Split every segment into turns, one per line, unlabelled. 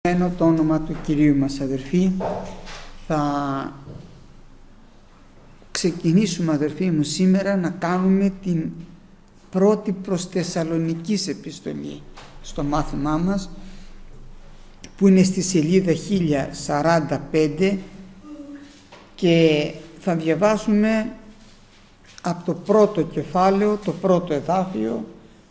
Ενώ το όνομα του Κυρίου μας, αδερφοί, θα ξεκινήσουμε, αδερφοί μου, σήμερα να κάνουμε την πρώτη προς Θεσσαλονικής επιστολή στο μάθημά μας, που είναι στη σελίδα 1045, και θα διαβάσουμε από το πρώτο κεφάλαιο, το πρώτο εδάφιο,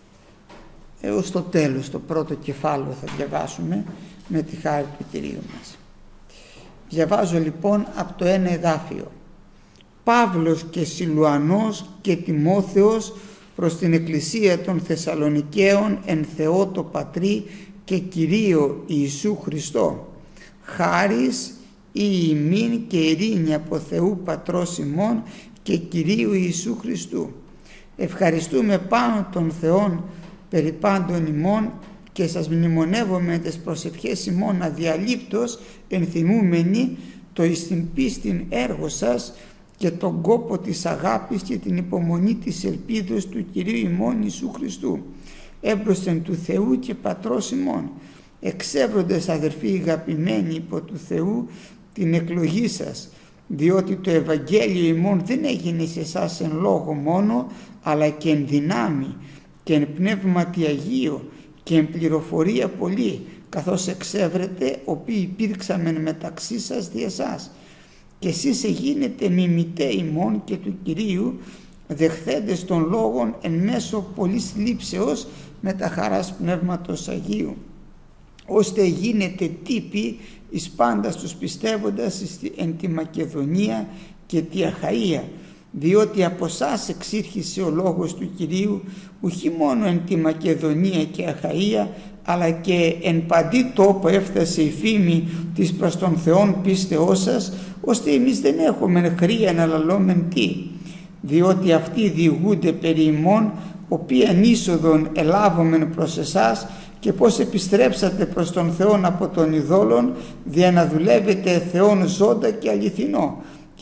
έως το τέλος. Το πρώτο κεφάλαιο θα διαβάσουμε με τη χάρη του Κυρίου μας. Διαβάζω λοιπόν από το ένα εδάφιο. Παύλος και Σιλουανός και Τιμόθεος προς την Εκκλησία των Θεσσαλονικαίων εν Θεώ το Πατρί και Κυρίο Ιησού Χριστό, χάρις ή ημίν και ειρήνη από Θεού Πατρός ημών και Κυρίου Ιησού Χριστού. Ευχαριστούμε πάνω των Θεών περί πάντων ημών και σας μνημονεύομαι τις προσευχές ημών αδιαλείπτως, ενθυμούμενοι το εις την πίστην έργο σας και τον κόπο της αγάπης και την υπομονή της ελπίδος του Κυρίου ημών Ιησού Χριστού, έμπροσθεν του Θεού και Πατρός ημών, εξεύροντες αδερφοί αγαπημένοι υπό του Θεού την εκλογή σας, διότι το Ευαγγέλιο ημών δεν έγινε σε εσάς εν λόγω μόνο, αλλά και εν δυνάμει και εν πνεύματι Αγίο και εν πληροφορία πολύ, καθώς εξεύρετε οποίοι υπήρξαμεν μεταξύ σας δι' εσάς. Και εσείς εγίνετε μιμητέ ημών και του Κυρίου, δεχθέντες των λόγων εν μέσω πολλής λήψεως με τα χαράς Πνεύματος Αγίου, ώστε γίνετε τύποι εις πάντα τους πιστεύοντας εν τη Μακεδονία και τη Αχαΐα, διότι από εσάς εξήρχισε ο λόγος του Κυρίου, ουχή μόνο εν τη Μακεδονία και Αχαΐα, αλλά και εν παντί τόπο έφτασε η φήμη της προς τον Θεόν πίστεώς σας, ώστε εμείς δεν έχουμε χρία να λαλόμεν τι, διότι αυτοί διηγούνται περί ημών, οποίαν είσοδον ελάβομεν προς εσάς, και πως επιστρέψατε προς τον Θεόν από τον ειδόλων, δια να δουλεύετε Θεόν ζώντα και αληθινό, και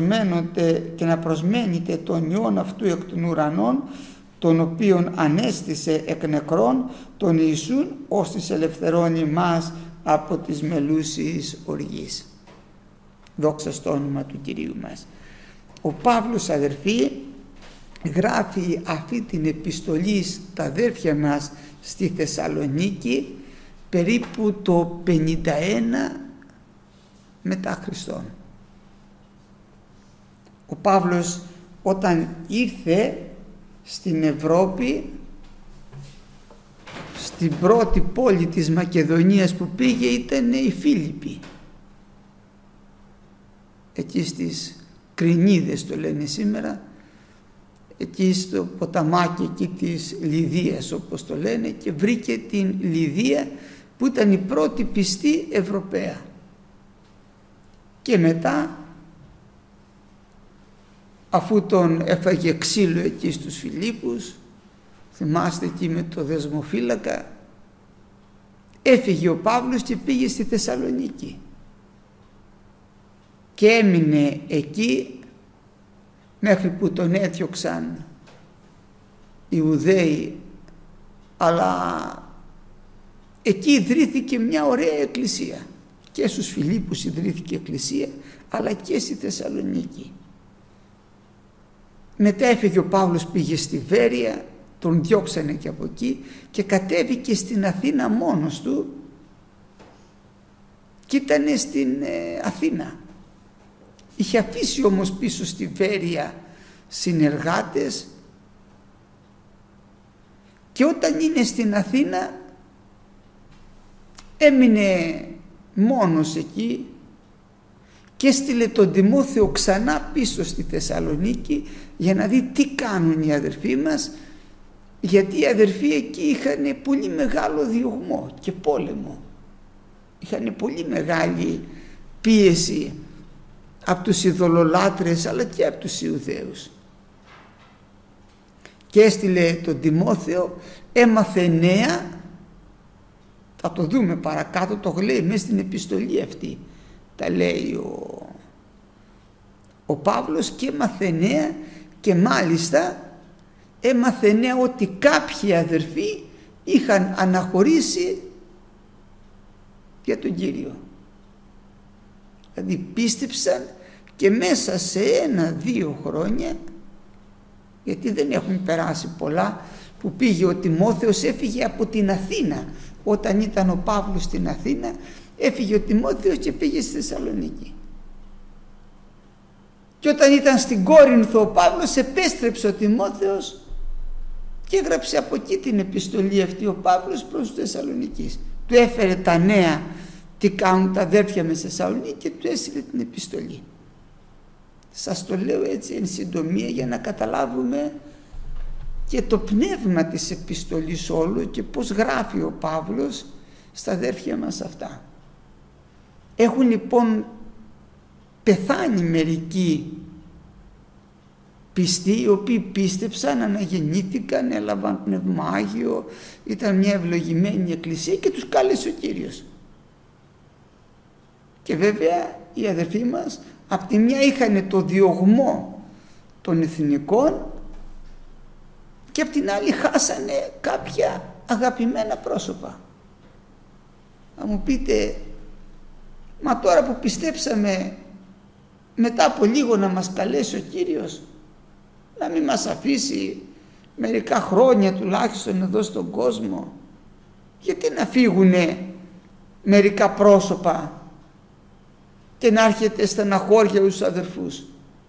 να προσμένετε τον Υιόν αυτού εκ των ουρανών, τον οποίον ανέστησε εκ νεκρών, τον Ιησούν, ώστις ελευθερώνει μας από τις μελούσιης οργής. Δόξα στο όνομα του Κυρίου μας. Ο Παύλος, αδερφοί, γράφει αυτή την επιστολή στα αδέρφια μας στη Θεσσαλονίκη περίπου το 51 μετά Χριστόν. Ο Παύλος όταν ήρθε στην Ευρώπη, στην πρώτη πόλη της Μακεδονίας που πήγε ήταν η Φίλιππη, εκεί στις Κρινίδες το λένε σήμερα, εκεί στο ποταμάκι εκεί της Λιδίας όπως το λένε, και βρήκε την Λιδία που ήταν η πρώτη πιστή Ευρωπαία. Και μετά, αφού τον έφαγε ξύλο εκεί στους Φιλίππους, θυμάστε εκεί με το δεσμοφύλακα, έφυγε ο Παύλος και πήγε στη Θεσσαλονίκη και έμεινε εκεί μέχρι που τον έδιωξαν οι Ιουδαίοι, αλλά εκεί ιδρύθηκε μια ωραία εκκλησία, και στους Φιλίππους ιδρύθηκε εκκλησία, αλλά και στη Θεσσαλονίκη. Μετά έφυγε ο Παύλος, πήγε στη Βέρεια, τον διώξανε και από εκεί και κατέβηκε στην Αθήνα μόνος του, και ήταν στην Αθήνα. Είχε αφήσει όμως πίσω στη Βέρεια συνεργάτες, και όταν είναι στην Αθήνα έμεινε μόνος εκεί και έστειλε τον Τιμόθεο ξανά πίσω στη Θεσσαλονίκη για να δει τι κάνουν οι αδερφοί μας, γιατί οι αδερφοί εκεί είχαν πολύ μεγάλο διωγμό και πόλεμο, είχαν πολύ μεγάλη πίεση από τους ειδωλολάτρες αλλά και από τους Ιουδαίους. Και έστειλε τον Τιμόθεο, έμαθε νέα, θα το δούμε παρακάτω, το λέει μέσα στην επιστολή αυτή, τα λέει ο Παύλος, και έμαθε νέα, και μάλιστα έμαθε νέα ότι κάποιοι αδερφοί είχαν αναχωρήσει για τον Κύριο. Δηλαδή πίστεψαν και μέσα σε 1-2 χρόνια, γιατί δεν έχουν περάσει πολλά, που πήγε ο Τιμόθεος, έφυγε από την Αθήνα. Όταν ήταν ο Παύλος στην Αθήνα, έφυγε ο Τιμόθεος και πήγε στη Θεσσαλονίκη. Και όταν ήταν στην Κόρινθο ο Παύλος, επέστρεψε ο Τιμόθεος και έγραψε από εκεί την επιστολή αυτή ο Παύλος προς τους Θεσσαλονικείς. Του έφερε τα νέα τι κάνουν τα αδέρφια με στη Θεσσαλονίκη και του έστειλε την επιστολή. Σας το λέω έτσι εν συντομία για να καταλάβουμε και το πνεύμα της επιστολής όλου και πώς γράφει ο Παύλος στα αδέρφια μας αυτά. Έχουν λοιπόν πεθάνει μερικοί πιστοί, οι οποίοι πίστεψαν, αναγεννήθηκαν, έλαβαν πνεύμα Άγιο, ήταν μια ευλογημένη εκκλησία και τους κάλεσε ο Κύριος. Και βέβαια οι αδερφοί μας απ' τη μια είχαν το διωγμό των εθνικών και απ' την άλλη χάσανε κάποια αγαπημένα πρόσωπα. Θα μου πείτε, μα τώρα που πιστέψαμε, μετά από λίγο να μας καλέσει ο Κύριος, να μην μας αφήσει μερικά χρόνια τουλάχιστον εδώ στον κόσμο, γιατί να φύγουνε μερικά πρόσωπα και να έρχεται στεναχώρια στους αδερφούς?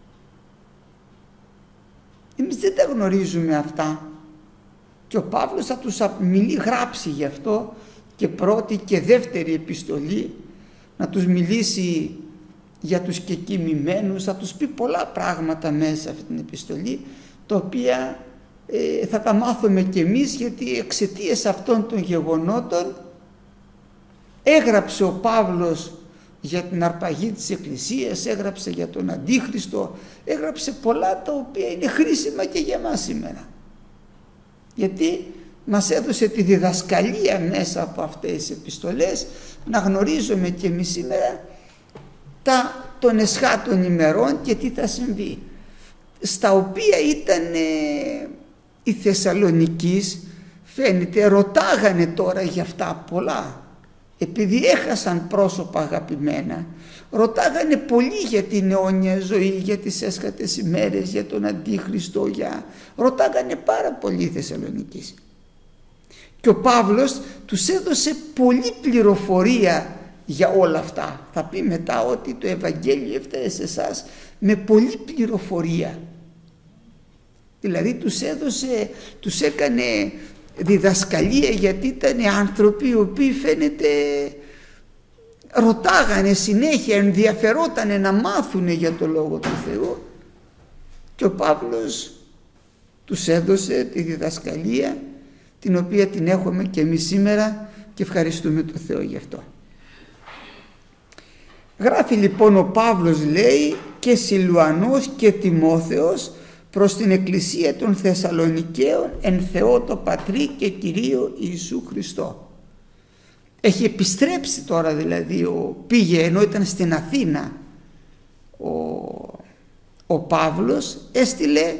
Εμείς δεν τα γνωρίζουμε αυτά και ο Παύλος θα τους γράψει γι' αυτό και πρώτη και δεύτερη επιστολή, να τους μιλήσει για τους κεκοιμημένους, θα τους πει πολλά πράγματα μέσα αυτή την επιστολή, τα οποία θα τα μάθουμε κι εμείς, γιατί εξαιτίας αυτών των γεγονότων έγραψε ο Παύλος για την αρπαγή της Εκκλησίας, έγραψε για τον Αντίχριστο, έγραψε πολλά τα οποία είναι χρήσιμα και για μας σήμερα, γιατί μας έδωσε τη διδασκαλία μέσα από αυτές τις επιστολές να γνωρίζουμε και εμείς σήμερα των εσχάτων ημερών και τι θα συμβεί, στα οποία ήταν οι Θεσσαλονικείς, φαίνεται ρωτάγανε τώρα για αυτά πολλά, επειδή έχασαν πρόσωπα αγαπημένα, ρωτάγανε πολύ για την αιώνια ζωή, για τις έσχατες ημέρες, για τον Αντίχριστο, ρωτάγανε πάρα πολύ οι Θεσσαλονικείς. Και ο Παύλος τους έδωσε πολλή πληροφορία για όλα αυτά. Θα πει μετά ότι το Ευαγγέλιο έφτασε σε εσάς με πολλή πληροφορία. Δηλαδή τους έκανε διδασκαλία, γιατί ήταν άνθρωποι οι οποίοι φαίνεται ρωτάγανε συνέχεια, ενδιαφερότανε να μάθουν για το Λόγο του Θεού, και ο Παύλος τους έδωσε τη διδασκαλία την οποία την έχουμε και εμείς σήμερα και ευχαριστούμε τον Θεό γι' αυτό. Γράφει λοιπόν ο Παύλος, λέει, και Σιλουανός και Τιμόθεος προς την Εκκλησία των Θεσσαλονικαίων εν Θεώ το Πατρί και Κυρίο Ιησού Χριστό. Έχει επιστρέψει τώρα, δηλαδή πήγε, ενώ ήταν στην Αθήνα ο Παύλος, έστειλε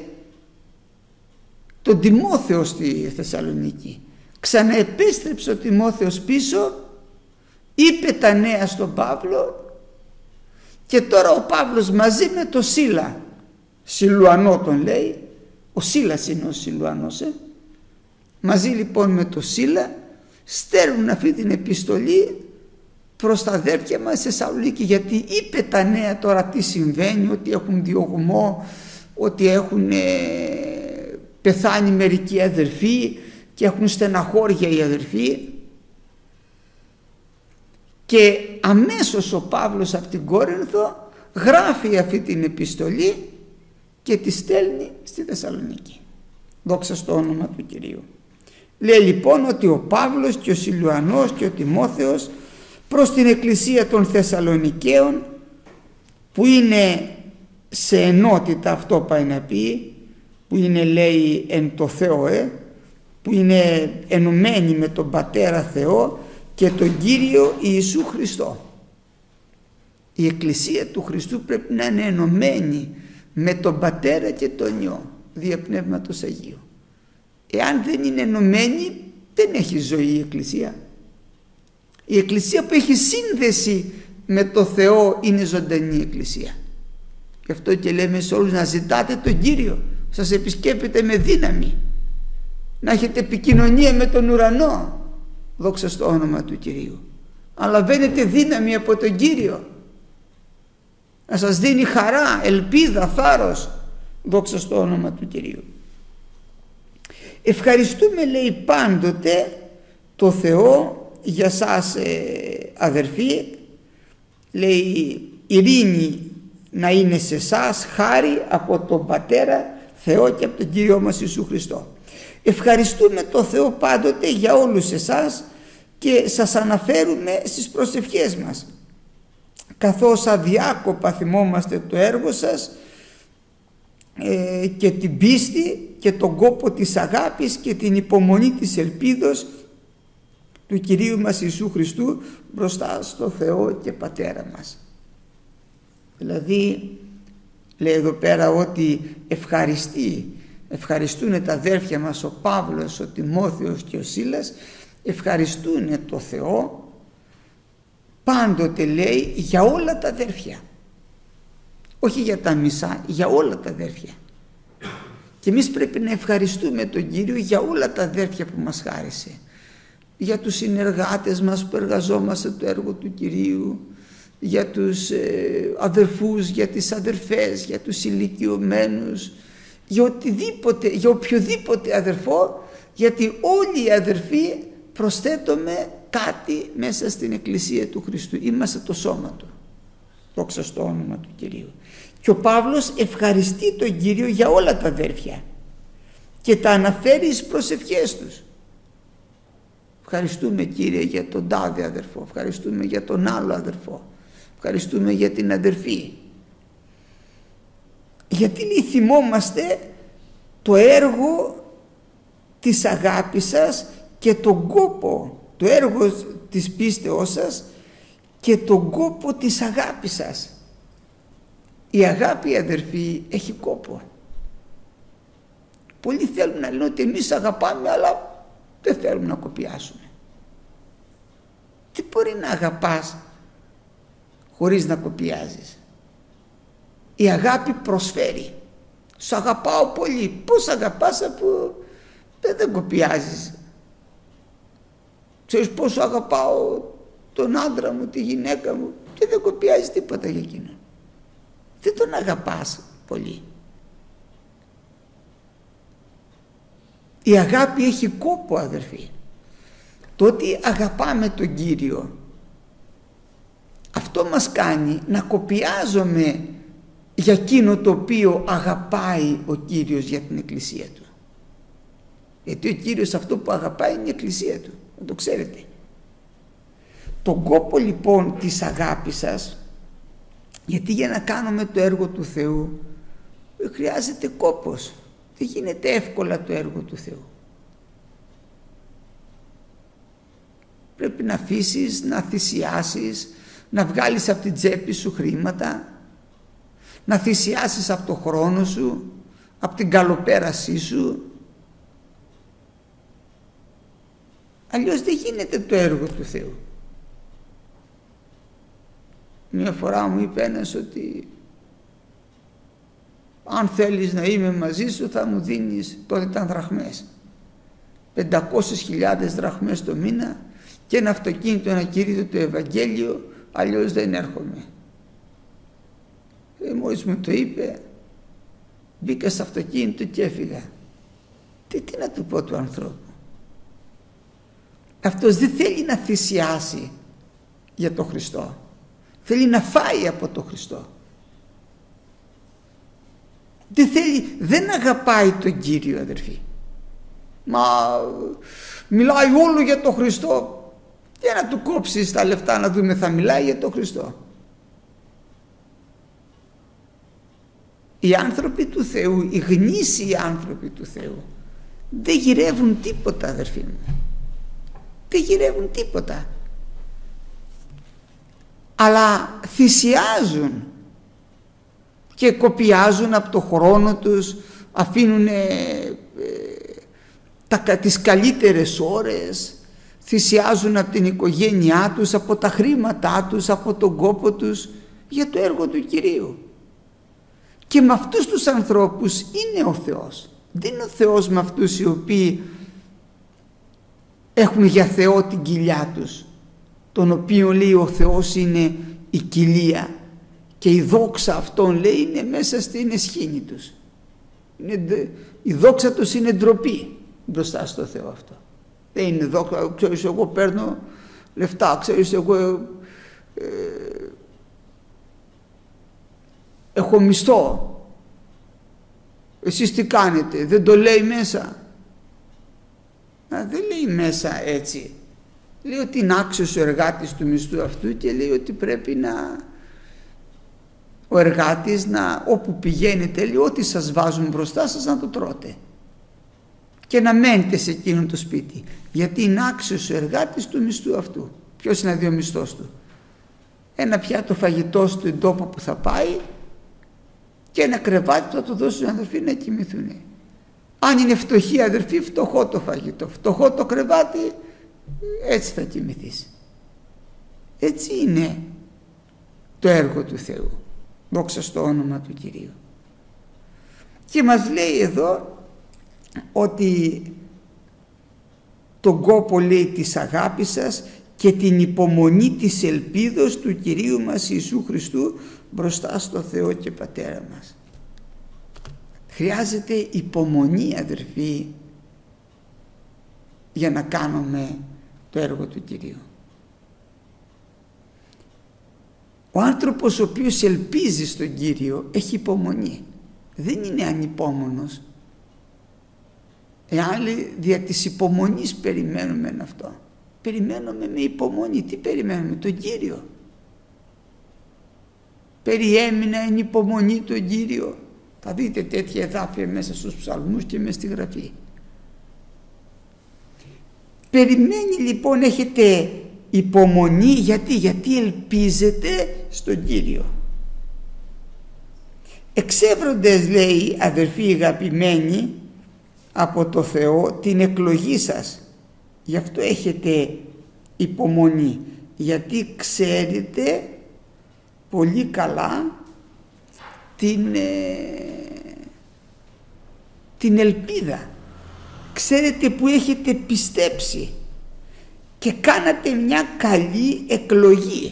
τον Τιμόθεο στη Θεσσαλονίκη. Ξαναεπέστρεψε ο Τιμόθεος πίσω, είπε τα νέα στον Παύλο, και τώρα ο Παύλος μαζί με το Σίλα, Σιλουανό τον λέει, ο Σίλας είναι ο Σιλουανός, μαζί λοιπόν με το Σίλα στέλνουν αυτή την επιστολή προς τα αδέρφια μας σε Θεσσαλονίκη, γιατί είπε τα νέα τώρα τι συμβαίνει, ότι έχουν διωγμό, ότι έχουν πεθάνει μερικοί αδερφοί και έχουν στεναχώρια οι αδερφοί. Και αμέσως ο Παύλος από την Κόρινθο γράφει αυτή την επιστολή και τη στέλνει στη Θεσσαλονίκη. Δόξα στο όνομα του Κυρίου. Λέει λοιπόν ότι ο Παύλος και ο Σιλουανός και ο Τιμόθεος προς την Εκκλησία των Θεσσαλονικαίων, που είναι σε ενότητα, αυτό πάει να πει, που είναι, λέει, εν το Θεό, που είναι ενωμένοι με τον Πατέρα Θεό και τον Κύριο Ιησού Χριστό. Η Εκκλησία του Χριστού πρέπει να είναι ενωμένη με τον Πατέρα και τον Υιό δια Πνεύματος Αγίου. Εάν δεν είναι ενωμένη, δεν έχει ζωή η Εκκλησία. Η εκκλησία που έχει σύνδεση με το Θεό είναι ζωντανή εκκλησία. Γι' αυτό και λέμε σε όλους να ζητάτε τον Κύριο, σας επισκέπτεται με δύναμη, να έχετε επικοινωνία με τον ουρανό, δόξα στο όνομα του Κυρίου. Αν λαβαίνετε δύναμη από τον Κύριο, να σας δίνει χαρά, ελπίδα, θάρρος, δόξα στο όνομα του Κυρίου. Ευχαριστούμε, λέει, πάντοτε το Θεό για σας, αδερφοί, λέει, ειρήνη να είναι σε εσάς, χάρη από τον Πατέρα Θεό και από τον Κύριο μας Ιησού Χριστό. Ευχαριστούμε το Θεό πάντοτε για όλους εσάς και σας αναφέρουμε στις προσευχές μας, καθώς αδιάκοπα θυμόμαστε το έργο σας και την πίστη και τον κόπο της αγάπης και την υπομονή της ελπίδος του Κυρίου μας Ιησού Χριστού μπροστά στο Θεό και Πατέρα μας. Δηλαδή λέει εδώ πέρα ότι ευχαριστούν τα αδέρφια μας, ο Παύλος, ο Τιμόθεος και ο Σίλας, ευχαριστούν το Θεό πάντοτε, λέει, για όλα τα αδέρφια, όχι για τα μισά, για όλα τα αδέρφια. Και εμείς πρέπει να ευχαριστούμε τον Κύριο για όλα τα αδέρφια που μας χάρισε, για τους συνεργάτες μας που εργαζόμαστε το έργο του Κυρίου, για τους αδερφούς, για τις αδερφές, για τους ηλικιωμένους, για οποιοδήποτε αδερφό, γιατί όλοι οι αδερφοί προσθέτουμε κάτι μέσα στην Εκκλησία του Χριστού. Είμαστε το σώμα του. Δόξα στο όνομα του Κυρίου. Και ο Παύλος ευχαριστεί τον Κύριο για όλα τα αδέρφια και τα αναφέρει στις προσευχές τους. Ευχαριστούμε, Κύριε, για τον τάδε αδερφό, ευχαριστούμε για τον άλλο αδερφό, ευχαριστούμε για την αδερφή. Γιατί, λέει, θυμόμαστε το έργο της αγάπης σας και τον κόπο, το έργο της πίστεώς σας και τον κόπο της αγάπης σας. Η αγάπη, αδερφοί, έχει κόπο. Πολλοί θέλουν να λένε ότι εμείς αγαπάμε, αλλά δεν θέλουμε να κοπιάσουμε. Τι μπορεί να αγαπάς χωρίς να κοπιάζεις? Η αγάπη προσφέρει. Σου αγαπάω πολύ. Πώς αγαπάς αφού δεν κοπιάζεις? Ξέρεις πόσο αγαπάω τον άντρα μου, τη γυναίκα μου, και δεν κοπιάζεις τίποτα για εκείνον. Δεν τον αγαπάς πολύ. Η αγάπη έχει κόπο, αδερφοί. Το ότι αγαπάμε τον Κύριο, αυτό μας κάνει να κοπιάζουμε για εκείνο το οποίο αγαπάει ο Κύριος για την Εκκλησία Του. Γιατί ο Κύριος αυτό που αγαπάει είναι η Εκκλησία Του, να το ξέρετε. Τον κόπο, λοιπόν, της αγάπης σας, γιατί για να κάνουμε το έργο του Θεού χρειάζεται κόπος. Δεν γίνεται εύκολα το έργο του Θεού. Πρέπει να αφήσεις, να θυσιάσεις, να βγάλεις από την τσέπη σου χρήματα, να θυσιάσεις από το χρόνο σου, από την καλοπέρασή σου. Αλλιώς δεν γίνεται το έργο του Θεού. Μια φορά μου είπε ένας ότι αν θέλεις να είμαι μαζί σου θα μου δίνεις, τότε ήταν δραχμές, 500.000 δραχμές το μήνα και ένα αυτοκίνητο να κηρύττω το Ευαγγέλιο, αλλιώς δεν έρχομαι. Μόλις μου το είπε, μπήκα στο αυτοκίνητο και έφυγα. Τι να του πω του ανθρώπου? Αυτός δεν θέλει να θυσιάσει για τον Χριστό, θέλει να φάει από τον Χριστό. Δεν αγαπάει τον Κύριο, αδερφοί. Μα μιλάει όλο για τον Χριστό. Για να του κόψεις τα λεφτά να δούμε, θα μιλάει για τον Χριστό. Οι άνθρωποι του Θεού, οι γνήσιοι άνθρωποι του Θεού, δεν γυρεύουν τίποτα, αδερφοί μου. Δεν γυρεύουν τίποτα. Αλλά θυσιάζουν και κοπιάζουν από το χρόνο τους, αφήνουν τις καλύτερες ώρες, θυσιάζουν από την οικογένειά τους, από τα χρήματά τους, από τον κόπο τους για το έργο του Κυρίου. Και με αυτούς τους ανθρώπους είναι ο Θεός. Δεν είναι ο Θεός με αυτούς οι οποίοι έχουν για Θεό την κοιλιά τους, τον οποίο λέει ο Θεός είναι η κοιλία και η δόξα αυτών λέει είναι μέσα στην εσχήνη τους. Η δόξα τους είναι ντροπή μπροστά στο Θεό αυτό. Δεν είναι δόξα, ξέρεις εγώ παίρνω λεφτά, ξέρεις εγώ έχω μισθό, εσείς τι κάνετε, δεν το λέει μέσα. Δεν λέει μέσα έτσι. Λέει ότι είναι άξιος ο εργάτης του μισθού αυτού και λέει ότι πρέπει ο εργάτης όπου πηγαίνετε, λέει, ό,τι σας βάζουν μπροστά σας να το τρώτε και να μένετε σε εκείνο το σπίτι, γιατί είναι άξιος ο εργάτης του μισθού αυτού. Ποιος είναι ο μισθός του? Ένα πιάτο φαγητό στον τόπο που θα πάει και ένα κρεβάτι που θα του δώσουν οι αδερφοί να κοιμηθούν. Αν είναι φτωχοί αδερφοί, φτωχό το φαγητό, φτωχό το κρεβάτι, έτσι θα κοιμηθείς. Έτσι είναι το έργο του Θεού. Δόξα στο όνομα του Κυρίου. Και μας λέει εδώ ότι τον κόπο, λέει, της αγάπης σας και την υπομονή της ελπίδος του Κυρίου μας Ιησού Χριστού μπροστά στο Θεό και Πατέρα μας. Χρειάζεται υπομονή, αδερφοί, για να κάνουμε το έργο του Κυρίου. Ο άνθρωπος ο οποίος ελπίζει στον Κύριο έχει υπομονή. Δεν είναι ανυπόμονος. Εάν δια της υπομονής περιμένουμε αυτό, περιμένουμε με υπομονή. Τι περιμένουμε? Τον Κύριο. Περιέμεινα εν υπομονή τον Κύριο. Θα δείτε τέτοια εδάφια μέσα στους ψαλμούς και μες στη Γραφή. Περιμένει λοιπόν, έχετε υπομονή, γιατί ελπίζετε στον Κύριο. Εξεύροντες, λέει, αδερφοί αγαπημένοι από το Θεό, την εκλογή σας. Γι' αυτό έχετε υπομονή, γιατί ξέρετε πολύ καλά την ελπίδα. Ξέρετε που έχετε πιστέψει και κάνατε μια καλή εκλογή.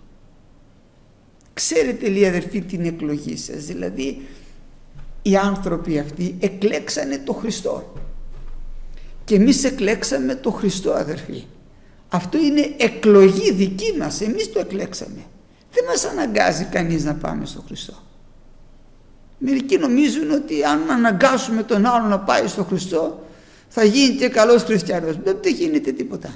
Ξέρετε, λέει, αδερφοί, την εκλογή σας. Δηλαδή οι άνθρωποι αυτοί εκλέξανε το Χριστό και εμείς εκλέξαμε το Χριστό, αδερφοί. Αυτό είναι εκλογή δική μας, εμείς το εκλέξαμε. Δεν μας αναγκάζει κανείς να πάμε στο Χριστό. Μερικοί νομίζουν ότι αν αναγκάσουμε τον άλλο να πάει στο Χριστό θα γίνει και καλός χριστιανός. Δεν γίνεται τίποτα.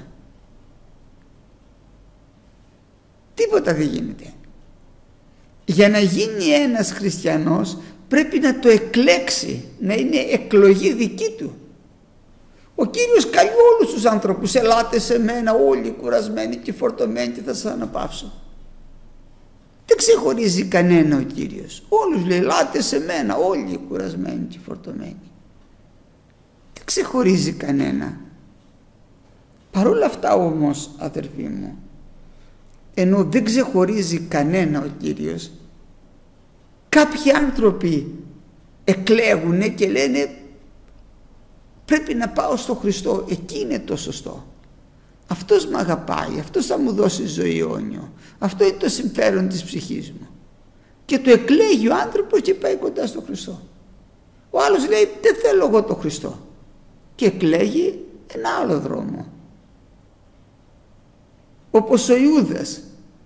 Τίποτα δεν γίνεται. Για να γίνει ένας χριστιανός πρέπει να το εκλέξει, να είναι εκλογή δική του. Ο Κύριος καλεί όλους τους ανθρώπους, ελάτε σε μένα όλοι κουρασμένοι και φορτωμένοι και θα σας αναπαύσω. Δεν ξεχωρίζει κανένα ο Κύριος. Όλους λέει, ελάτε σε μένα όλοι κουρασμένοι και φορτωμένοι. Δεν ξεχωρίζει κανένα. Παρ' όλα αυτά όμως, αδερφοί μου, ενώ δεν ξεχωρίζει κανένα ο Κύριος, κάποιοι άνθρωποι εκλέγουν και λένε πρέπει να πάω στο Χριστό, εκεί είναι το σωστό. Αυτός με αγαπάει, αυτός θα μου δώσει ζωή αιώνιο, αυτό είναι το συμφέρον της ψυχής μου. Και το εκλέγει ο άνθρωπος και πάει κοντά στο Χριστό. Ο άλλος λέει δεν θέλω εγώ το Χριστό και εκλέγει ένα άλλο δρόμο. Όπως ο Ιούδας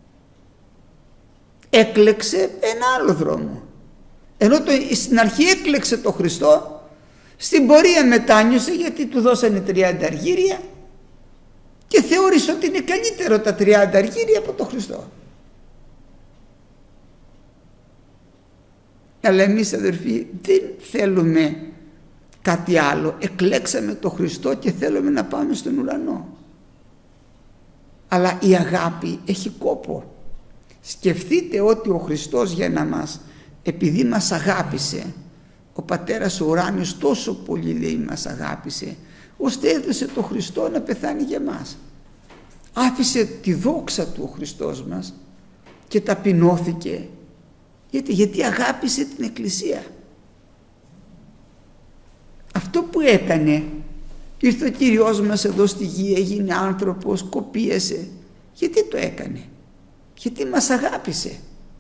έκλεξε ένα άλλο δρόμο. Ενώ στην αρχή έκλεξε το Χριστό, στην πορεία μετάνιωσε γιατί του δώσανε 30 αργύρια και θεώρησε ότι είναι καλύτερο τα 30 αργύρια από το Χριστό. Αλλά εμείς, αδερφοί, δεν θέλουμε κάτι άλλο. Εκλέξαμε το Χριστό και θέλουμε να πάμε στον ουρανό. Αλλά η αγάπη έχει κόπο. Σκεφτείτε ότι ο Χριστός επειδή μας αγάπησε, ο Πατέρας ο ουράνιος τόσο πολύ, λέει, μας αγάπησε, ώστε έδωσε το Χριστό να πεθάνει για μας. άφησε τη δόξα του ο Χριστός μας και ταπεινώθηκε. Γιατί αγάπησε την Εκκλησία. Αυτό που έκανε, ήρθε ο Κύριος μας εδώ στη γη, έγινε άνθρωπος, κοπίασε. Γιατί το έκανε? Γιατί μας αγάπησε.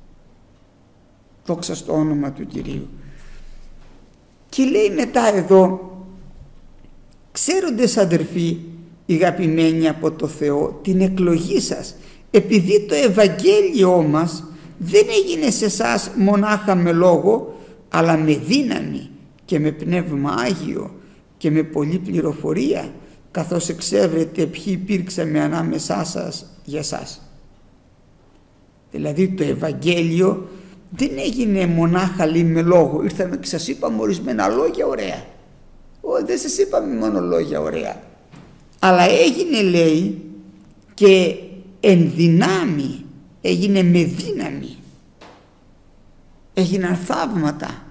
Δόξα στο όνομα του Κυρίου. Και λέει μετά εδώ, ξέροντες αδερφοί, αγαπημένοι από το Θεό, την εκλογή σας, επειδή το Ευαγγέλιό μας δεν έγινε σε εσάς μονάχα με λόγο, αλλά με δύναμη και με πνεύμα Άγιο και με πολλή πληροφορία, καθώς εξεύρετε ποιοι υπήρξαμε ανάμεσά σας για σας. Δηλαδή το Ευαγγέλιο δεν έγινε μονάχα λέει με λόγο. Ήρθαμε και σας είπαμε ορισμένα λόγια ωραία. Δεν σας είπαμε μόνο λόγια ωραία. Αλλά έγινε λέει και εν δυνάμει, έγινε με δύναμη. Έγιναν θαύματα.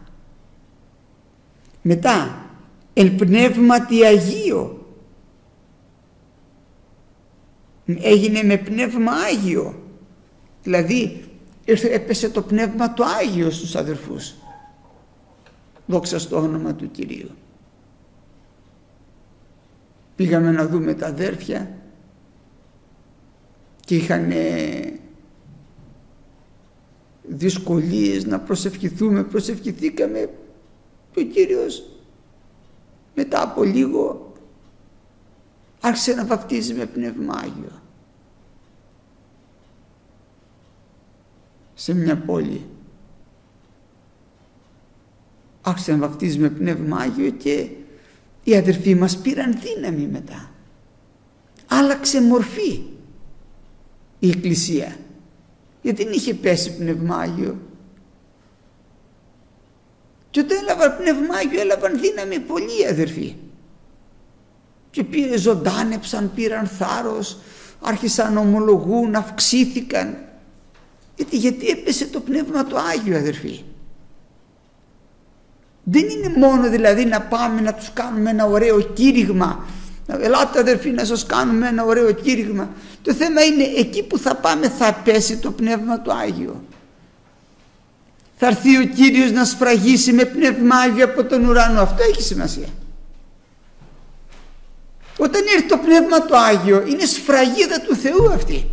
Μετά εν πνεύματι Αγίο, έγινε με πνεύμα Άγιο. Δηλαδή έπεσε το πνεύμα του Άγιο στους αδερφούς. Δόξα στο όνομα του Κυρίου. Πήγαμε να δούμε τα αδέρφια και είχαν δυσκολίες να προσευχηθήκαμε και ο Κύριος μετά από λίγο άρχισε να βαπτίζει με πνεύμα Άγιο σε μια πόλη. Άρχισε να βαπτίζει με πνεύμα Άγιο και οι αδερφοί μας πήραν δύναμη μετά. Άλλαξε μορφή η Εκκλησία, γιατί δεν είχε πέσει πνεύμα Άγιο. Και όταν έλαβαν πνεύμα Άγιο έλαβαν δύναμη πολλοί αδερφοί. Και ζωντάνεψαν, πήραν θάρρος, άρχισαν να ομολογούν, αυξήθηκαν. Γιατί έπεσε το πνεύμα του Άγιο αδερφοί. Δεν είναι μόνο δηλαδή να πάμε να τους κάνουμε ένα ωραίο κήρυγμα. Ελάτε αδερφοί να σας κάνουμε ένα ωραίο κήρυγμα. Το θέμα είναι εκεί που θα πάμε θα πέσει το πνεύμα του Άγιο. Θα έρθει ο Κύριος να σφραγίσει με πνεύμα Άγιο από τον ουρανό. Αυτό έχει σημασία. Όταν έρθει το πνεύμα του Άγιο είναι σφραγίδα του Θεού αυτή.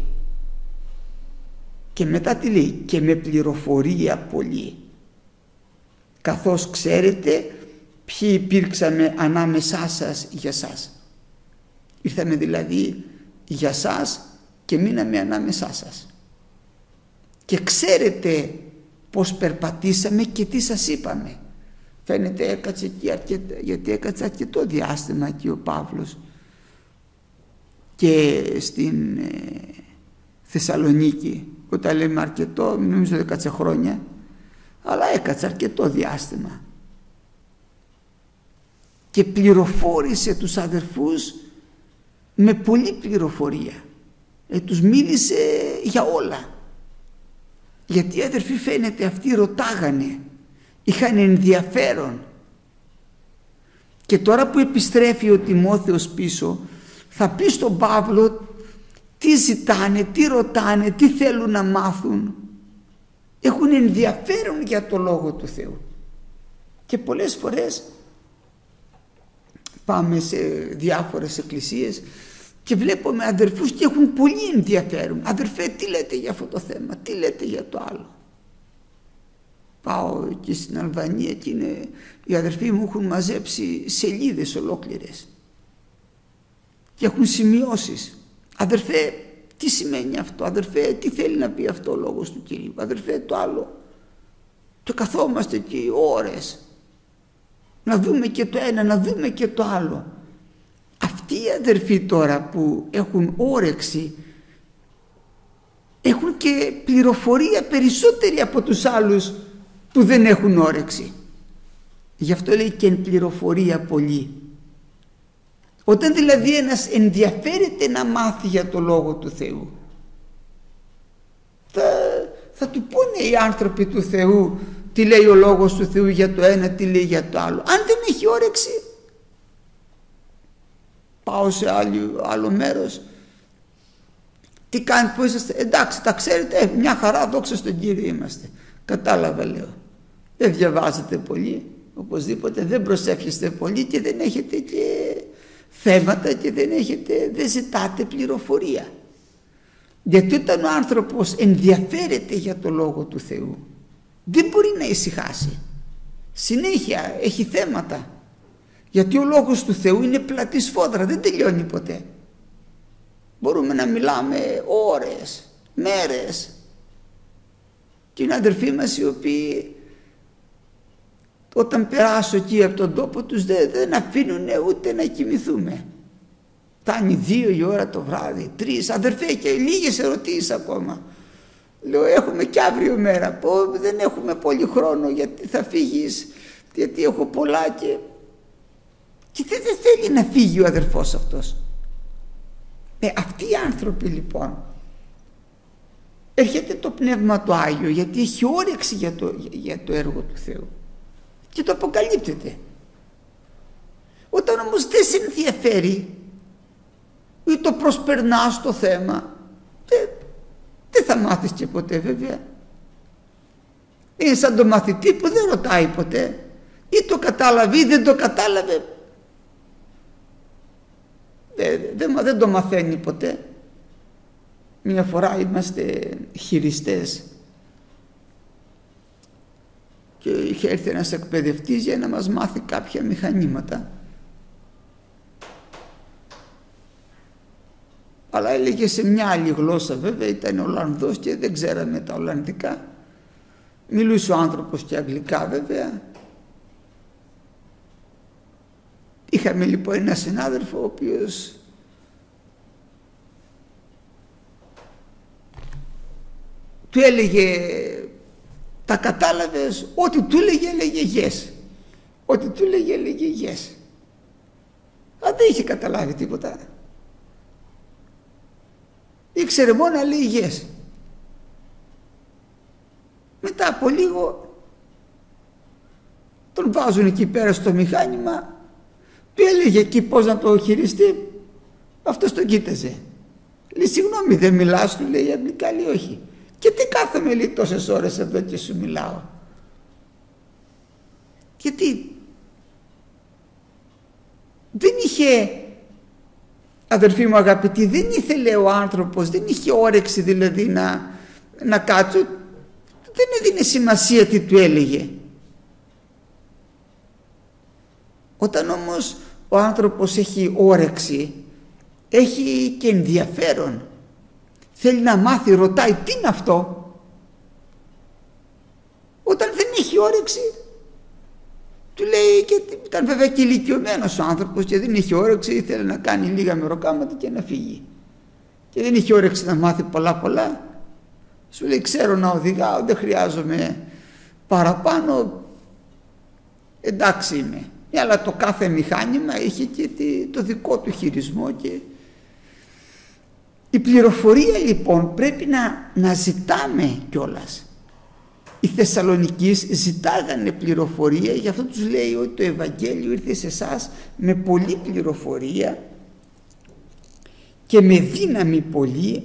Και μετά τι λέει? Και με πληροφορία πολύ. Καθώς ξέρετε ποιοι υπήρξαμε ανάμεσά σας για σας. Ήρθαμε δηλαδή για σας και μείναμε ανάμεσά σας. Και ξέρετε πως περπατήσαμε και τι σας είπαμε. Φαίνεται έκατσε εκεί γιατί έκατσε αρκετό διάστημα εκεί ο Παύλος και στην Θεσσαλονίκη. Όταν λέμε αρκετό, μην νομίζω έκατσε χρόνια, αλλά έκατσε αρκετό διάστημα και πληροφόρησε τους αδερφούς με πολλή πληροφορία. Τους μίλησε για όλα. Γιατί οι αδερφοί φαίνεται αυτοί ρωτάγανε, είχαν ενδιαφέρον. Και τώρα που επιστρέφει ο Τιμόθεος πίσω, θα πει στον Παύλο τι ζητάνε, τι ρωτάνε, τι θέλουν να μάθουν. Έχουν ενδιαφέρον για το Λόγο του Θεού. Και πολλές φορές πάμε σε διάφορες εκκλησίες και βλέπουμε αδερφούς και έχουν πολύ ενδιαφέρον. Αδερφέ, τι λέτε για αυτό το θέμα, τι λέτε για το άλλο. Πάω και στην Αλβανία και οι αδερφοί μου έχουν μαζέψει σελίδες ολόκληρες και έχουν σημειώσεις. Αδερφέ, τι σημαίνει αυτό, αδερφέ, τι θέλει να πει αυτό ο λόγος του Κυρίου, αδερφέ το άλλο. Και καθόμαστε εκεί ώρες να δούμε και το ένα, να δούμε και το άλλο. Αυτοί οι αδερφοί τώρα που έχουν όρεξη έχουν και πληροφορία περισσότερη από τους άλλους που δεν έχουν όρεξη. Γι' αυτό λέει και εν πληροφορία πολύ. Όταν δηλαδή ένας ενδιαφέρεται να μάθει για το Λόγο του Θεού, θα του πούνε οι άνθρωποι του Θεού τι λέει ο Λόγος του Θεού για το ένα, τι λέει για το άλλο. Αν δεν έχει όρεξη, πάω σε άλλο μέρος Τι κάνετε, που είσαστε? Εντάξει, τα ξέρετε, μια χαρά, δόξα στον Κύριο είμαστε. Κατάλαβα, λέω. Δεν διαβάζετε πολύ, οπωσδήποτε, δεν προσεύχεστε πολύ και δεν έχετε και θέματα και δεν ζητάτε πληροφορία. Γιατί όταν ο άνθρωπος ενδιαφέρεται για το Λόγο του Θεού, δεν μπορεί να ησυχάσει. Συνέχεια έχει θέματα. Γιατί ο Λόγος του Θεού είναι πλατή σφόδρα, δεν τελειώνει ποτέ. Μπορούμε να μιλάμε ώρες, μέρες. Και είναι αδερφοί μας οι οποίοι όταν περάσω εκεί από τον τόπο τους δεν αφήνουν ούτε να κοιμηθούμε. Φτάνει 2 η ώρα το βράδυ, 3, αδερφέ, και λίγες ερωτήσεις ακόμα. Λέω, έχουμε και αύριο μέρα. Πω, δεν έχουμε πολύ χρόνο, γιατί θα φύγεις, γιατί έχω πολλά και δεν θέλει να φύγει ο αδερφός αυτός. Αυτοί οι άνθρωποι λοιπόν, έρχεται το Πνεύμα το Άγιο, γιατί έχει όρεξη για το έργο του Θεού και το αποκαλύπτεται. Όταν όμως δεν σε ενδιαφέρει ή το προσπερνάς το θέμα, δεν θα μάθεις και ποτέ, βέβαια. Είναι σαν το μαθητή που δεν ρωτάει ποτέ, ή το κατάλαβε ή δεν το κατάλαβε, δεν το μαθαίνει ποτέ. Μια φορά είμαστε χειριστές και είχε έρθει ένας εκπαιδευτής για να μας μάθει κάποια μηχανήματα, αλλά έλεγε σε μια άλλη γλώσσα, βέβαια, ήταν Ολλανδός και δεν ξέραμε τα Ολλανδικά. Μιλούσε ο άνθρωπος και αγγλικά, βέβαια. Είχαμε λοιπόν ένα συνάδελφο ο οποίος του έλεγε, τα κατάλαβες? Ό,τι του έλεγε yes. Ό,τι του έλεγε yes. Αλλά δεν είχε καταλάβει τίποτα. Ήξερε μόνο να λέει yes. Μετά από λίγο τον βάζουν εκεί πέρα στο μηχάνημα, του έλεγε εκεί πώς να το χειριστεί, αυτός τον κοίταζε. Λέει, συγγνώμη, δεν μιλάς? Του λέει αγγλικά. Λέει, όχι. Και τι κάθομαι, λέει, τόσες ώρες εδώ και σου μιλάω? Γιατί δεν είχε, αδερφοί μου αγαπητοί, δεν ήθελε ο άνθρωπος, δεν είχε όρεξη δηλαδή να κάτσω, δεν έδινε σημασία τι του έλεγε. Όταν όμως ο άνθρωπος έχει όρεξη, έχει και ενδιαφέρον, θέλει να μάθει, ρωτάει, τι είναι αυτό? Όταν δεν έχει όρεξη, του λέει, και ήταν βέβαια και ηλικιωμένος ο άνθρωπος και δεν είχε όρεξη, ήθελε να κάνει λίγα μεροκάματα και να φύγει. Και δεν είχε όρεξη να μάθει πολλά. Σου λέει, ξέρω να οδηγάω, δεν χρειάζομαι παραπάνω, εντάξει είμαι. Αλλά το κάθε μηχάνημα είχε και το δικό του χειρισμό. Και η πληροφορία λοιπόν πρέπει να ζητάμε κιόλας. Οι Θεσσαλονικείς ζητάγανε πληροφορία, γι' αυτό τους λέει ότι το Ευαγγέλιο ήρθε σε εσάς με πολλή πληροφορία και με δύναμη πολύ.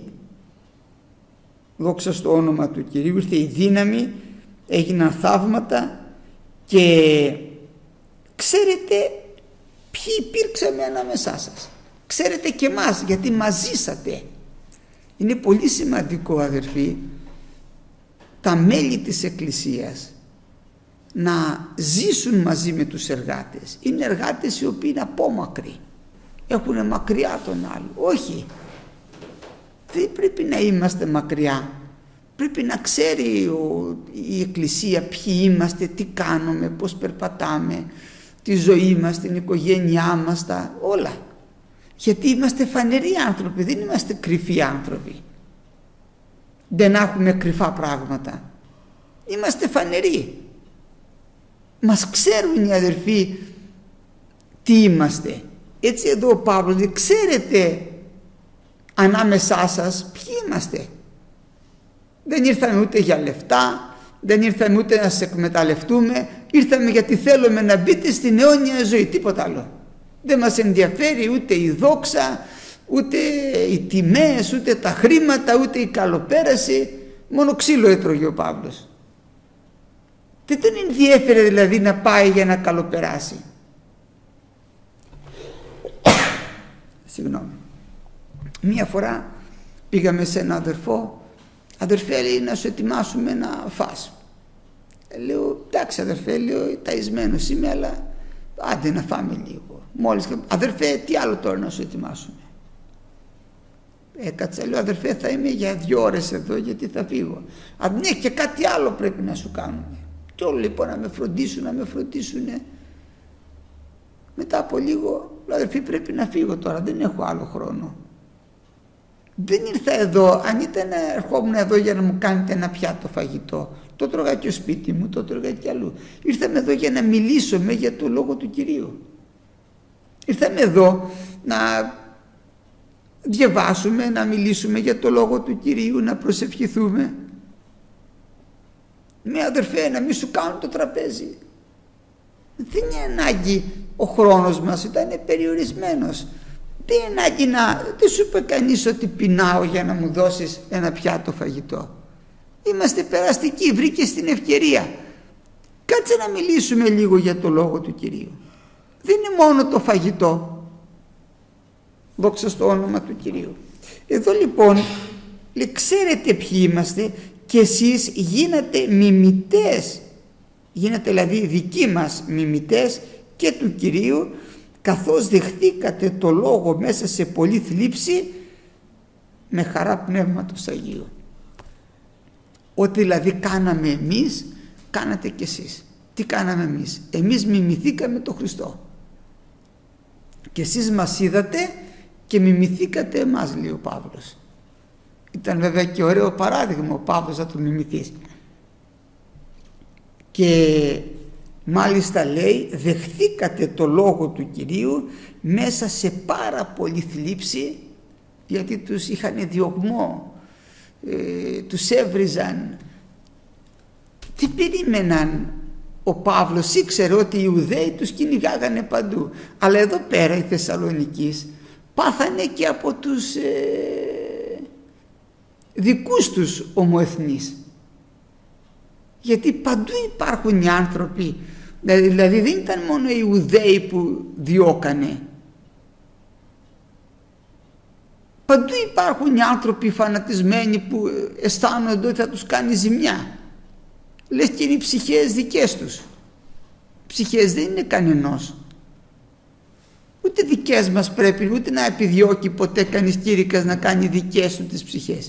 Δόξα στο όνομα του Κυρίου, ήρθε η δύναμη, έγιναν θαύματα και ξέρετε ποιοι υπήρξαμε ανάμεσά σας. Ξέρετε και εμάς, γιατί μας ζήσατε. Είναι πολύ σημαντικό, αδερφοί, τα μέλη της Εκκλησίας να ζήσουν μαζί με τους εργάτες. Είναι εργάτες οι οποίοι είναι απόμακροι, έχουν μακριά τον άλλο. Όχι, δεν πρέπει να είμαστε μακριά. Πρέπει να ξέρει η Εκκλησία ποιοι είμαστε, τι κάνουμε, πώς περπατάμε, τη ζωή μας, την οικογένειά μας, τα όλα. Γιατί είμαστε φανεροί άνθρωποι, δεν είμαστε κρυφοί άνθρωποι. Δεν έχουμε κρυφά πράγματα. Είμαστε φανεροί. Μας ξέρουν οι αδερφοί τι είμαστε. Έτσι εδώ ο Παύλος λέει, ξέρετε ανάμεσά σας ποιοι είμαστε. Δεν ήρθαμε ούτε για λεφτά, δεν ήρθαμε ούτε να σας εκμεταλλευτούμε, ήρθαμε γιατί θέλουμε να μπείτε στην αιώνια ζωή, τίποτα άλλο. Δεν μας ενδιαφέρει ούτε η δόξα, ούτε οι τιμές, ούτε τα χρήματα, ούτε η καλοπέραση, μόνο ξύλο έτρωγε ο Παύλος. Δεν τον ενδιέφερε δηλαδή να πάει για να καλοπεράσει. Συγγνώμη. Μία φορά πήγαμε σε ένα αδερφό. Αδερφέ, λέει, να σου ετοιμάσουμε να φας. Λέω, εντάξει αδερφέ, λέω, ταΐσμένος είμαι, αλλά άντε να φάμε λίγο. Μόλις, αδερφέ, τι άλλο τώρα να σου ετοιμάσουμε. Έκατσα, λέω, αδερφέ, θα είμαι για 2 ώρες εδώ, γιατί θα φύγω. Αν ναι, και κάτι άλλο πρέπει να σου κάνουμε. Και όλο λοιπόν να με φροντίσουν. Μετά από λίγο, λέω, αδερφή, πρέπει να φύγω τώρα, δεν έχω άλλο χρόνο. Δεν ήρθα εδώ, αν ήταν ερχόμουν εδώ για να μου κάνετε ένα πιάτο φαγητό, το τρώγα και στο σπίτι μου, το τρώγα και αλλού. Ήρθαμε εδώ για να μιλήσουμε για το Λόγο του Κυρίου. Ήρθαμε εδώ να διαβάσουμε, να μιλήσουμε για το Λόγο του Κυρίου, να προσευχηθούμε. Με αδερφέ, να μην σου κάνουν το τραπέζι. Δεν είναι ανάγκη, ο χρόνος μας ήταν περιορισμένος. Δεν είναι ανάγκη δεν σου είπε κανείς ότι πεινάω για να μου δώσεις ένα πιάτο φαγητό. Είμαστε περαστικοί, βρήκες την ευκαιρία. Κάτσε να μιλήσουμε λίγο για το Λόγο του Κυρίου. Δεν είναι μόνο το φαγητό. Δόξα στο όνομα του Κυρίου. Εδώ λοιπόν, ξέρετε ποιοι είμαστε και εσείς γίνατε μιμητές. Γίνατε δηλαδή δικοί μας μιμητές και του Κυρίου, καθώς δεχτήκατε το Λόγο μέσα σε πολλή θλίψη με χαρά Πνεύματος Αγίου. Ό,τι δηλαδή κάναμε εμείς, κάνατε κι εσείς. Τι κάναμε εμείς? Εμείς μιμηθήκαμε τον Χριστό. Και εσείς μας είδατε και μιμηθήκατε εμάς, λέει ο Παύλος. Ήταν βέβαια και ωραίο παράδειγμα ο Παύλος να τον μιμηθείς. Και μάλιστα λέει, δεχθήκατε το Λόγο του Κυρίου μέσα σε πάρα πολύ θλίψη, γιατί τους είχαν διωγμό, τους έβριζαν. Τι περίμεναν? Ο Παύλος ήξερε ότι οι Ιουδαίοι τους κυνηγάγανε παντού, αλλά εδώ πέρα οι Θεσσαλονικείς πάθανε και από τους δικούς τους ομοεθνείς, γιατί παντού υπάρχουν οι άνθρωποι, δηλαδή δεν ήταν μόνο οι Ιουδαίοι που διώκανε, παντού υπάρχουν οι άνθρωποι φανατισμένοι που αισθάνονται ότι θα τους κάνει ζημιά. Λες και είναι οι ψυχές δικές τους. Ψυχές δεν είναι κανενός. Ούτε δικές μας πρέπει, ούτε να επιδιώκει ποτέ κανείς κήρυκας να κάνει δικές του τις ψυχές.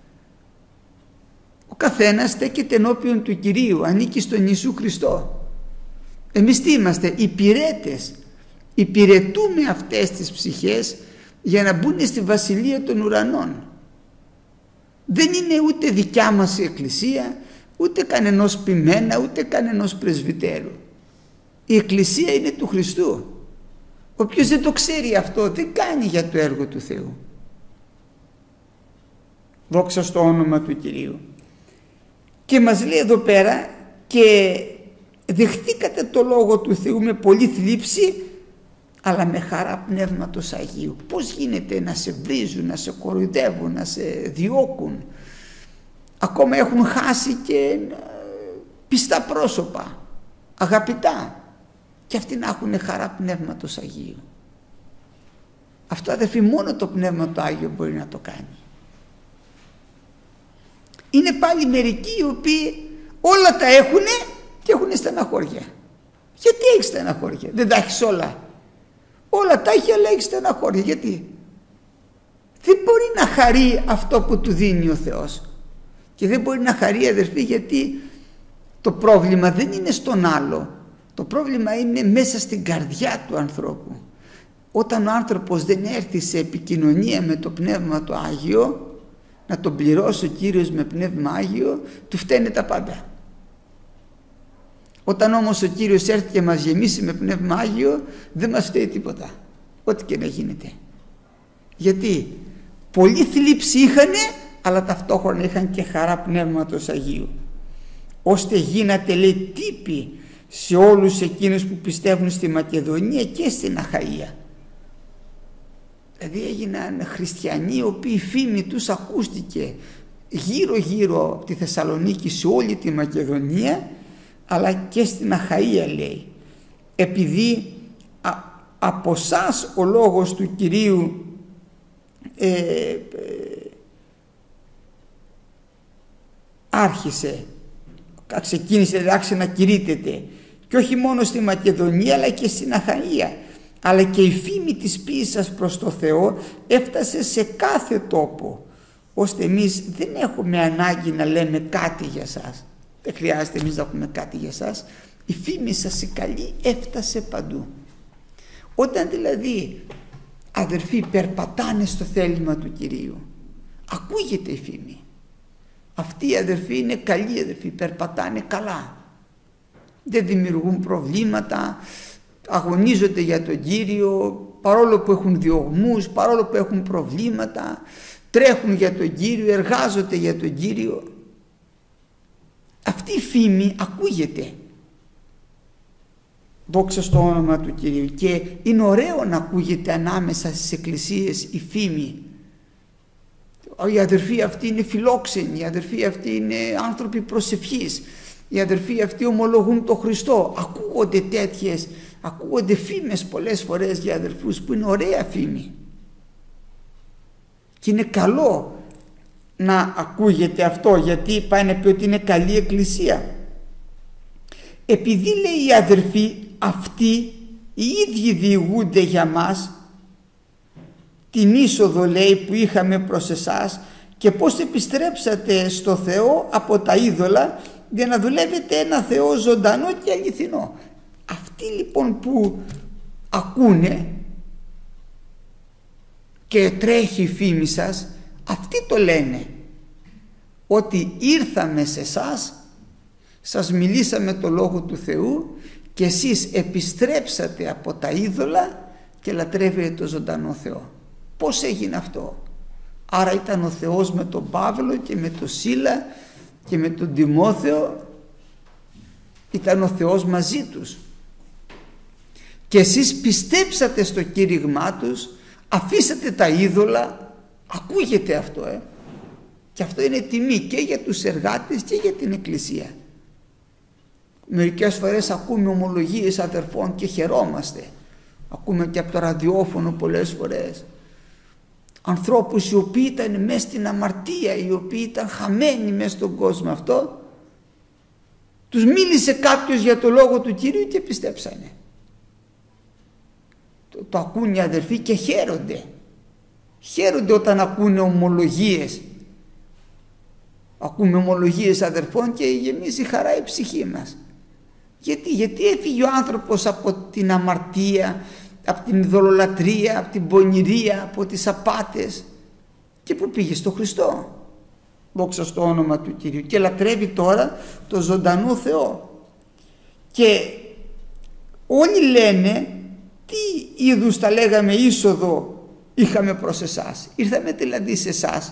Ο καθένας στέκεται ενώπιον του Κυρίου, ανήκει στον Ιησού Χριστό. Εμείς τι είμαστε? Υπηρέτες. Υπηρετούμε αυτές τις ψυχές για να μπουν στη Βασιλεία των Ουρανών. Δεν είναι ούτε δικιά μας η Εκκλησία, ούτε κανενός ποιμένα, ούτε κανενός πρεσβυτέρου. Η Εκκλησία είναι του Χριστού. Όποιος δεν το ξέρει αυτό δεν κάνει για το έργο του Θεού. Δόξα στο όνομα του Κυρίου. Και μας λέει εδώ πέρα, και δεχτήκατε το Λόγο του Θεού με πολλή θλίψη, αλλά με χαρά Πνεύματος Αγίου. Πώς γίνεται να σε βρίζουν, να σε κοροϊδεύουν, να σε διώκουν? Ακόμα έχουν χάσει και πιστά πρόσωπα, αγαπητά, και αυτοί να έχουν χαρά Πνεύματος Αγίου. Αυτό, αδελφοί, μόνο το Πνεύμα το Άγιο μπορεί να το κάνει. Είναι πάλι μερικοί οι οποίοι όλα τα έχουνε και έχουν στεναχώρια. Γιατί έχεις στεναχώρια? Δεν τα έχεις όλα? Όλα τα έχει, αλλά έχεις στεναχώρια. Γιατί? Δεν μπορεί να χαρεί αυτό που του δίνει ο Θεός. Και δεν μπορεί να χαρεί, αδερφοί, γιατί το πρόβλημα δεν είναι στον άλλο. Το πρόβλημα είναι μέσα στην καρδιά του ανθρώπου. Όταν ο άνθρωπος δεν έρθει σε επικοινωνία με το Πνεύμα το Άγιο, να τον πληρώσει ο Κύριος με Πνεύμα Άγιο, του φταίνε τα πάντα. Όταν όμως ο Κύριος έρθει και μας γεμίσει με Πνεύμα Άγιο, δεν μας φταίει τίποτα, ό,τι και να γίνεται. Γιατί πολλή θλίψη είχανε, αλλά ταυτόχρονα είχαν και χαρά Πνεύματος Αγίου, ώστε γίνατε, λέει, τύποι σε όλους εκείνους που πιστεύουν στη Μακεδονία και στην Αχαΐα. Δηλαδή έγιναν χριστιανοί οι οποίοι η φήμη τους ακούστηκε γύρω γύρω από τη Θεσσαλονίκη, σε όλη τη Μακεδονία, αλλά και στην Αχαΐα, λέει, επειδή από εσάς ο λόγος του Κυρίου άρχισε να κηρύττεται, και όχι μόνο στη Μακεδονία αλλά και στην Αχαΐα, αλλά και η φήμη της πίστης σας προς το Θεό έφτασε σε κάθε τόπο, ώστε εμείς δεν έχουμε ανάγκη να λέμε κάτι για σας. Δεν χρειάζεται εμείς να πούμε κάτι για σας. Η φήμη σας η καλή έφτασε παντού. Όταν δηλαδή αδερφοί περπατάνε στο θέλημα του Κυρίου, ακούγεται η φήμη. Αυτοί οι αδερφοί είναι καλοί αδερφοί, περπατάνε καλά, δεν δημιουργούν προβλήματα, αγωνίζονται για τον Κύριο, παρόλο που έχουν διωγμούς, παρόλο που έχουν προβλήματα, τρέχουν για τον Κύριο, εργάζονται για τον Κύριο. Αυτή η φήμη ακούγεται. Δόξα στο όνομα του Κυρίου. Και είναι ωραίο να ακούγεται ανάμεσα στις εκκλησίες η φήμη. Οι αδερφοί αυτοί είναι φιλόξενοι, οι αδερφοί αυτοί είναι άνθρωποι προσευχής, οι αδερφοί αυτοί ομολογούν τον Χριστό. Ακούγονται τέτοιες, ακούγονται φήμες πολλές φορές για αδερφούς που είναι ωραία φήμη. Και είναι καλό να ακούγεται αυτό, γιατί πάει να πει ότι είναι καλή εκκλησία. Επειδή, λέει, οι αδερφοί αυτοί οι ίδιοι διηγούνται για μας την είσοδο, λέει, που είχαμε προς εσάς και πώς επιστρέψατε στο Θεό από τα είδωλα για να δουλεύετε ένα Θεό ζωντανό και αληθινό. Αυτοί λοιπόν που ακούνε και τρέχει η φήμη σας, αυτοί το λένε ότι ήρθαμε σε εσάς, σας μιλήσαμε το Λόγο του Θεού και εσείς επιστρέψατε από τα είδωλα και λατρεύετε το ζωντανό Θεό. Πώς έγινε αυτό? Άρα ήταν ο Θεός με τον Παύλο και με τον Σίλα και με τον Τιμόθεο, ήταν ο Θεός μαζί τους και εσείς πιστέψατε στο κήρυγμά τους, αφήσατε τα είδωλα. Ακούγεται αυτό, και αυτό είναι τιμή και για τους εργάτες και για την Εκκλησία. Μερικές φορές ακούμε ομολογίες αδερφών και χαιρόμαστε. Ακούμε και από το ραδιόφωνο πολλές φορές ανθρώπους οι οποίοι ήταν μέσα στην αμαρτία, οι οποίοι ήταν χαμένοι μέσα στον κόσμο αυτό, τους μίλησε κάποιος για το Λόγο του Κυρίου και πιστέψανε. Το ακούν οι αδερφοί και χαίρονται όταν ακούνε ομολογίες. Ακούμε ομολογίες αδερφών και γεμίζει χαρά η ψυχή μας. Γιατί έφυγε ο άνθρωπος από την αμαρτία, από την ειδωλολατρία, από την πονηρία, από τις απάτες, και που πήγε στο Χριστό. Δόξα στο όνομα του Κυρίου, και λατρεύει τώρα το ζωντανό Θεό. Και όλοι λένε, τι είδους τα λέγαμε είσοδο είχαμε προς εσάς? Ήρθαμε δηλαδή σε εσάς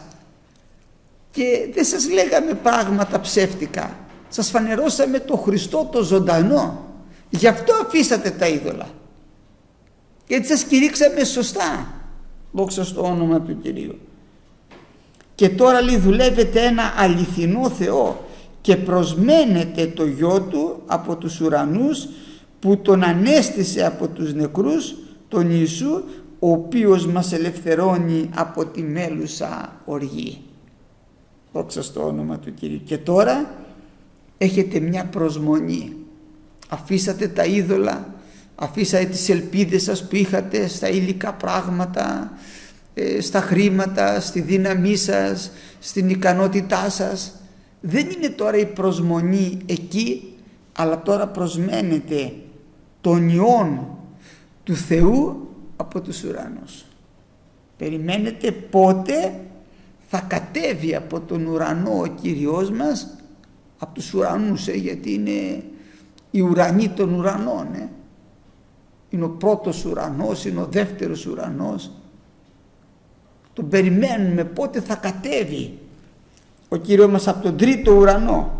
και δεν σας λέγαμε πράγματα ψεύτικα, σας φανερώσαμε το Χριστό το ζωντανό, γι' αυτό αφήσατε τα είδωλα, γιατί σας κηρύξαμε σωστά. Δόξα στο όνομα του Κυρίου. Και τώρα, λέει, δουλεύετε ένα αληθινό Θεό και προσμένετε το Γιο Του από τους ουρανούς, που τον ανέστησε από τους νεκρούς, τον Ιησού, ο οποίος μας ελευθερώνει από τη μέλουσα οργή. Δόξα στο όνομα του Κυρίου. Και τώρα έχετε μια προσμονή. Αφήσατε τα είδωλα, αφήσατε τις ελπίδες σας που είχατε στα υλικά πράγματα, στα χρήματα, στη δύναμή σας, στην ικανότητά σας. Δεν είναι τώρα η προσμονή εκεί, αλλά τώρα προσμένετε τον Υιόν του Θεού από τους ουρανούς. Περιμένετε πότε θα κατέβει από τον ουρανό ο Κύριος μας, από τους ουρανούς, γιατί είναι οι ουρανοί των ουρανών. Είναι ο πρώτος ουρανός, είναι ο δεύτερος ουρανός. Τον περιμένουμε πότε θα κατέβει ο Κύριος μας από τον τρίτο ουρανό.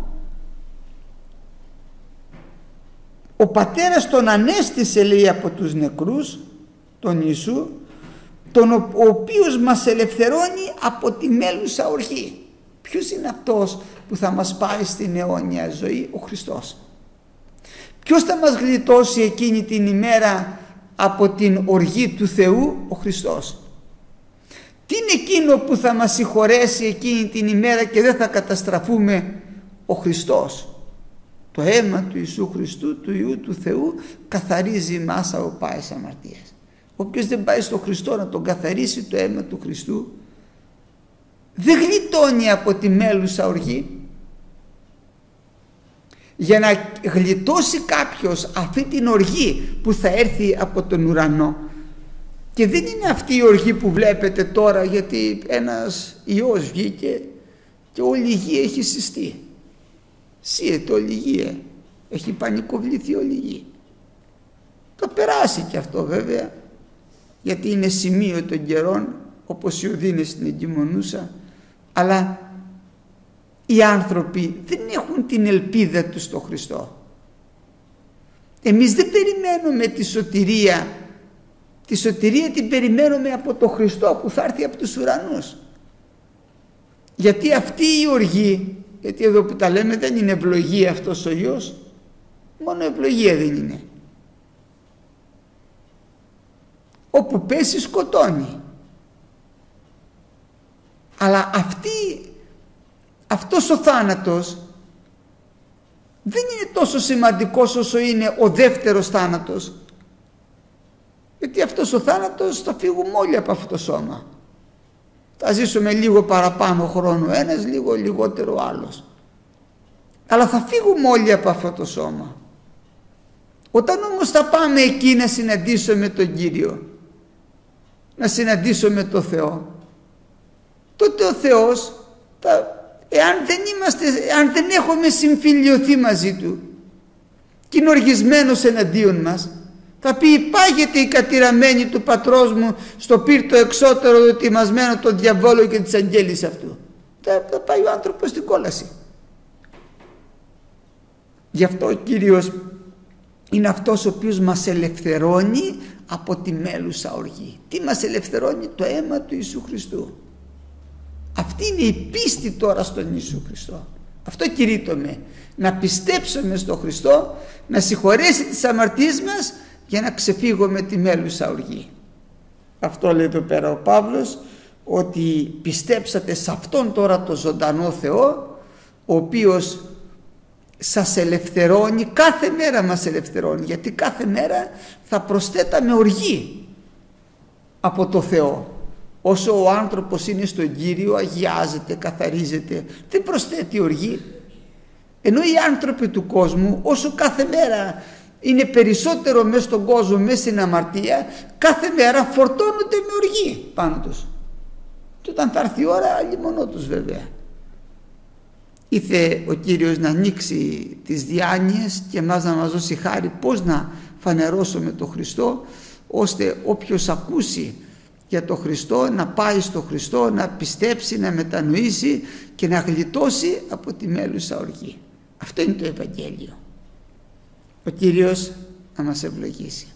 Ο Πατέρας τον ανέστησε, λέει, από τους νεκρούς, τον Ιησού, ο οποίος μας ελευθερώνει από τη μέλουσα οργή. Ποιος είναι αυτός που θα μας πάει στην αιώνια ζωή? Ο Χριστός. Ποιος θα μας γλιτώσει εκείνη την ημέρα από την οργή του Θεού? Ο Χριστός. Τι είναι εκείνο που θα μας συγχωρέσει εκείνη την ημέρα και δεν θα καταστραφούμε? Ο Χριστός. Το αίμα του Ιησού Χριστού, του Υιού του Θεού, καθαρίζει μας από πάες αμαρτίας. Όποιος δεν πάει στο Χριστό να τον καθαρίσει το αίμα του Χριστού, δεν γλιτώνει από τη μέλουσα οργή. Για να γλιτώσει κάποιος αυτή την οργή που θα έρθει από τον ουρανό, και δεν είναι αυτή η οργή που βλέπετε τώρα, γιατί ένας ιός βγήκε και όλη η γη έχει συστεί. Σύεται όλη η γη, έχει πανικοβληθεί όλη η γη. Θα περάσει και αυτό βέβαια, γιατί είναι σημείο των καιρών, όπως οι οδύνες στην εγκυμονούσα, αλλά οι άνθρωποι δεν έχουν την ελπίδα τους στο Χριστό. Εμείς δεν περιμένουμε τη σωτηρία. Τη σωτηρία την περιμένουμε από το Χριστό που θα έρθει από τους ουρανούς. Γιατί αυτή η οργή, γιατί εδώ που τα λέμε δεν είναι ευλογία αυτός ο Υιός, μόνο ευλογία δεν είναι. Όπου πέσει σκοτώνει. Αλλά αυτός ο θάνατος δεν είναι τόσο σημαντικός όσο είναι ο δεύτερος θάνατος. Γιατί αυτός ο θάνατος θα φύγουμε όλοι από αυτό το σώμα. Θα ζήσουμε λίγο παραπάνω χρόνο ένας, λίγο λιγότερο άλλος. Αλλά θα φύγουμε όλοι από αυτό το σώμα. Όταν όμως θα πάμε εκεί να συναντήσουμε τον Κύριο, να συναντήσουμε τον Θεό, τότε ο Θεός εάν δεν έχουμε συμφιλιωθεί μαζί Του και είναι οργισμένος εναντίον μας, θα πει: «Υπάγεται η κατηραμένη του πατρός μου στο πύρτο εξώτερο δοκιμασμένο τον διαβόλο και τις αγγέλης αυτού». Θα πάει ο άνθρωπος στην κόλαση. Γι' αυτό ο Κύριος είναι αυτός ο οποίος μας ελευθερώνει από τη μέλουσα οργή. Τι μας ελευθερώνει? Το αίμα του Ιησού Χριστού. Αυτή είναι η πίστη τώρα στον Ιησού Χριστό. Αυτό κηρύττουμε, να πιστέψουμε στον Χριστό, να συγχωρέσει τις αμαρτίες μας για να ξεφύγουμε τη μέλουσα οργή. Αυτό λέει εδώ πέρα ο Παύλος, ότι πιστέψατε σε αυτόν τώρα το ζωντανό Θεό, ο οποίος σας ελευθερώνει, κάθε μέρα μας ελευθερώνει, γιατί κάθε μέρα θα προσθέταμε οργή από το Θεό. Όσο ο άνθρωπος είναι στον Κύριο, αγιάζεται, καθαρίζεται, δεν προσθέτει οργή. Ενώ οι άνθρωποι του κόσμου, όσο κάθε μέρα είναι περισσότερο μέσα στον κόσμο, μέσα στην αμαρτία, κάθε μέρα φορτώνονται με οργή πάνω τους. Και όταν θα έρθει η ώρα, αλλημονώ τους βέβαια. Ήθε ο Κύριος να ανοίξει τις διάνοιες και εμάς να μας δώσει χάρη πώς να φανερώσουμε τον Χριστό, ώστε όποιος ακούσει για τον Χριστό να πάει στο Χριστό, να πιστέψει, να μετανοήσει και να γλιτώσει από τη μέλουσα οργή. Αυτό είναι το Ευαγγέλιο. Ο Κύριος να μας ευλογήσει.